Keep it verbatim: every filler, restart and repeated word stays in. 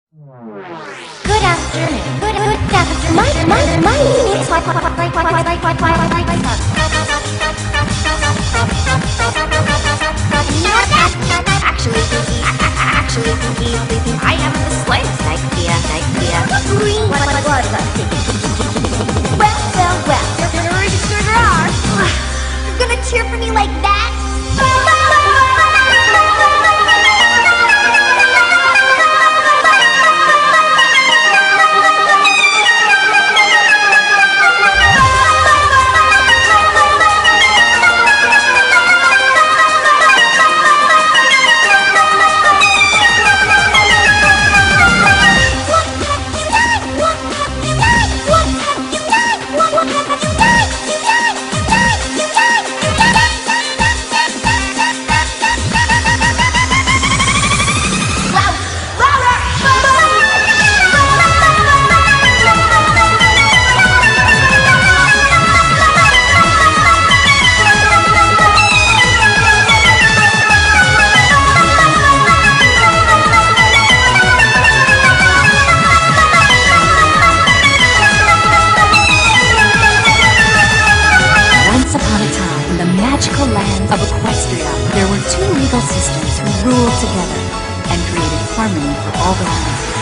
Good afternoon. Good good afternoon. My my my name is like like like like like like like like like Actually, Pinky, actually, Pinky, Pinky, I haven't the slightest idea, idea. Green, what, what, what is that? Well, well, well. Sure, sure, there are. You're gonna cheer for me like that? Magical land of Equestria, there were two legal systems who ruled together and created harmony for all the land.